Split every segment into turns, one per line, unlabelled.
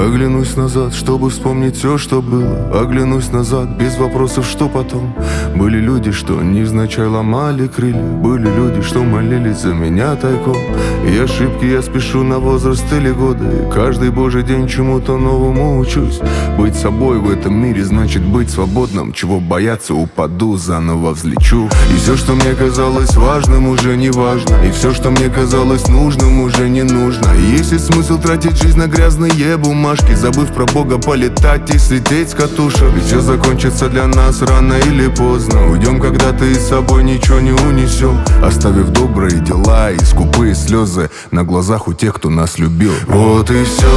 Оглянусь назад, чтобы вспомнить все, что было. Оглянусь назад, без вопросов, что потом. Были люди, что невзначай ломали крылья. Были люди, что молились за меня тайком. И ошибки я спешу на возраст или годы. И каждый божий день чему-то новому учусь. Быть собой в этом мире значит быть свободным. Чего бояться, упаду, заново взлечу. И все, что мне казалось важным, уже не важно. И все, что мне казалось нужным, уже не нужно. И есть ли смысл тратить жизнь на грязные бумажки, забыв про Бога, полетать и слететь с катушек? Ведь все закончится для нас рано или поздно. Уйдем когда-то и с собой ничего не унесем, оставив добрые дела и скупые слезы на глазах у тех, кто нас любил. Вот и все.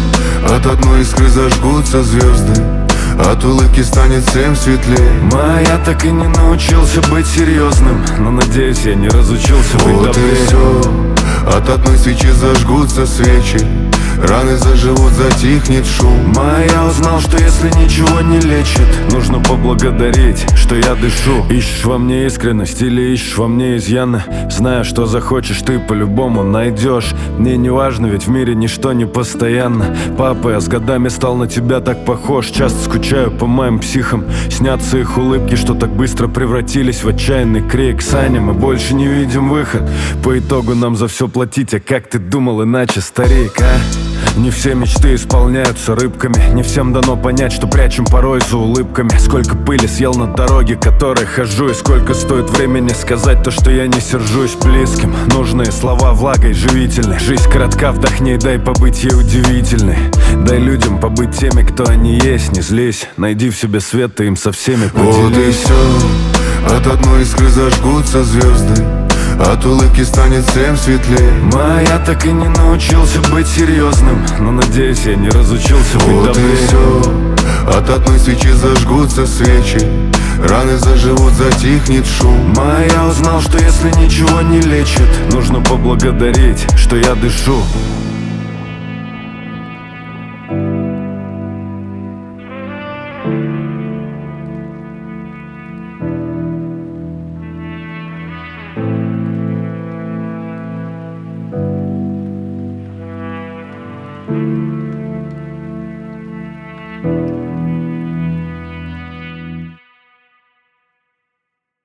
От одной искры зажгутся звезды, от улыбки станет всем светлее.
Я так и не научился быть серьезным, но надеюсь, я не разучился быть
вот
добрее.
И все. От одной свечи зажгутся свечи, раны заживут, затихнет шум.
Я узнал, что если ничего не лечит, нужно поблагодарить, что я дышу. Ищешь во мне искренность или ищешь во мне изъяны? Зная, что захочешь, ты по-любому найдешь. Мне не важно, ведь в мире ничто не постоянно. Папа, я с годами стал на тебя так похож. Часто скучаю по моим психам. Снятся их улыбки, что так быстро превратились в отчаянный крик. Саня, мы больше не видим выход. По итогу нам за все платить, а как ты думал иначе, старик, а? Не все мечты исполняются рыбками. Не всем дано понять, что прячем порой за улыбками. Сколько пыли съел на дороге, которой хожу. И сколько стоит времени сказать то, что я не сержусь близким. Нужные слова влагой живительной. Жизнь коротка, вдохни и дай побыть ей удивительной. Дай людям побыть теми, кто они есть. Не злись, найди в себе свет, ты им со всеми поделись.
Вот и все. От одной искры зажгутся звезды, от улыбки станет всем светлее.
Я так и не научился быть серьезным, но надеюсь, я не разучился быть
вот
добрее.
И все. От одной свечи зажгутся свечи, раны заживут, затихнет шум.
Я узнал, что если ничего не лечит, нужно поблагодарить, что я дышу.